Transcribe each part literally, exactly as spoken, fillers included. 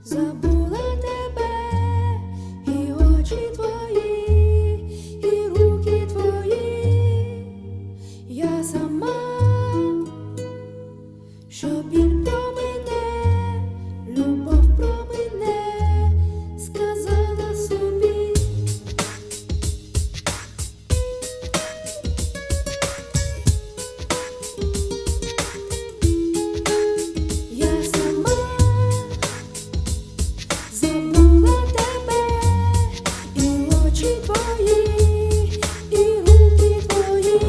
Забула тебе, і очі твої, і руки твої. Я сама, що біль про мене, любов про мене, сказала собі. Я сама забула тебе, і очі твої, і руки твої.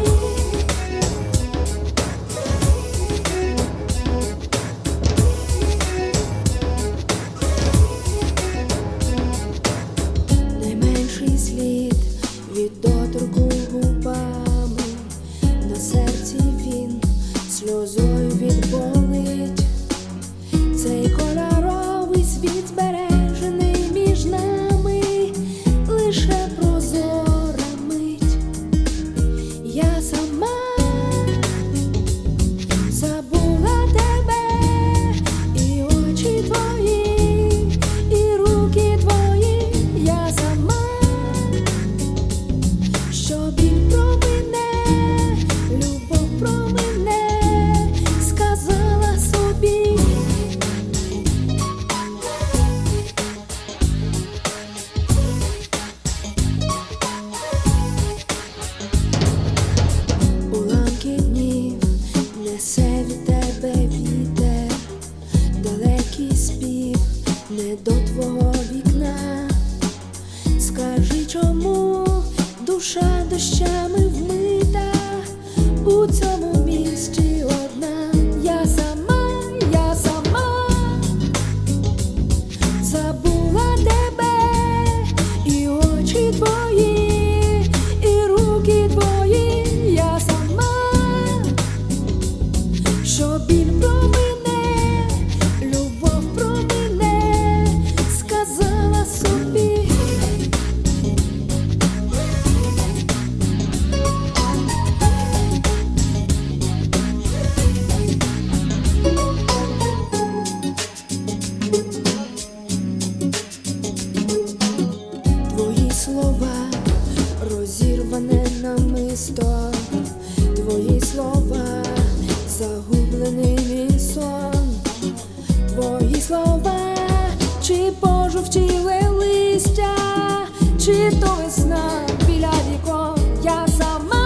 Найменший слід від доторку губами, на серці він сльозою відболить. Цей кольоровий світ збережений між нами, лише прозора мить. Я сама забула тебе, і очі твої, і руки твої. Я сама, що біль про мене, любов про мене, сказала собі. Уламки днів несе від тебе вітер, далекий спів не до твого вікна. Скажи, чому душа дощами вмита у цьому місті одна? Я сама, я сама забула тебе, і очі твої, і руки твої. Я сама, що біль про мене, любов про мене, сказала собі. Твої слова розірване намисто, твої слова загублений мій сон. Твої слова, чи пожовтіле листя, чи то весна біля вікон. Я сама